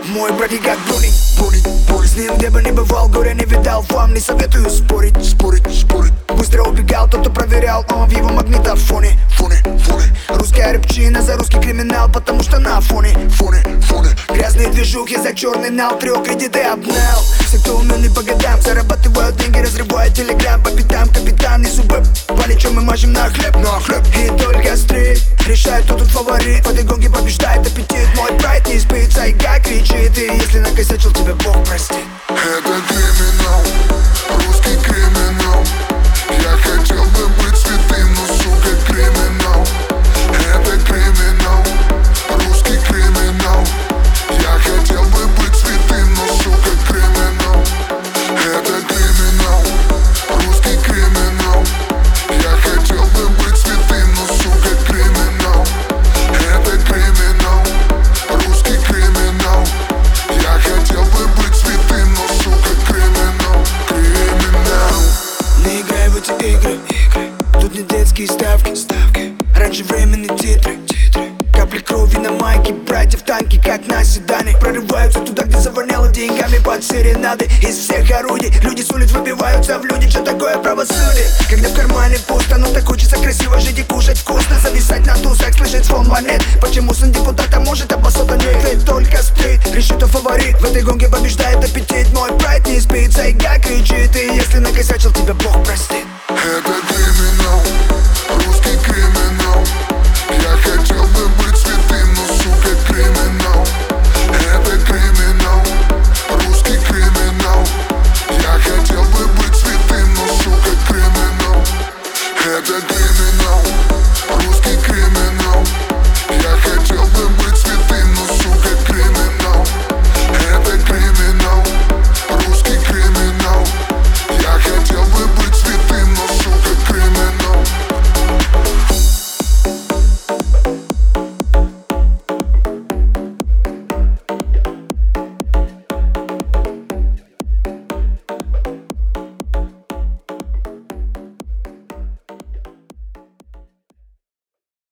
Мой братик как Бруни, с ним где бы ни бывал, горя не видал. Вам не советую спорить. Быстро убегал тот, кто проверял, он в его магнитофоне. Русская рыбчина за русский криминал, потому что на фоне. Грязные движухи за черный нал, 3 кредиты обнял. Все, кто умен по годам, зарабатывают деньги, разрывают телеграм. По пятам капитан и зубы паличом мы мажем на хлеб. И только стрит решает, кто тут фаворит. В этой гонке побеждает аппетит. Мой прайд не спит, сайга кричит. И если накосячил, тебя Бог простит. Это криминал, русский криминал. Я хотел бы быть святым, но сука криминал. Это криминал, русский криминал. Я хотел бы быть святым, но сука криминал. Это криминал, русский криминал. Я хотел бы быть святым, но сука криминал. Это криминал, русский криминал. Я хотел бы быть святым, но сука криминал. Не играй в эти игры. Тут не детские ставки. Раньше временные титры. Капли крови на майке, братья в танке, как на седане. Прорываются туда, где завоняло деньгами под серенады. Из всех орудий люди с улиц выбиваются в люди. Что такое правосудие? Когда в кармане пусто, но так хочется красиво жить и кушать вкусно. Зависать на тусах, слышать звон монет. Почему сын депутата может, а басота нет? Ведь только стрит решит, кто фаворит. В этой гонке побеждает аппетит. Мой прайд не спит, сайга кричит. И если накосячил, тебя Бог простит.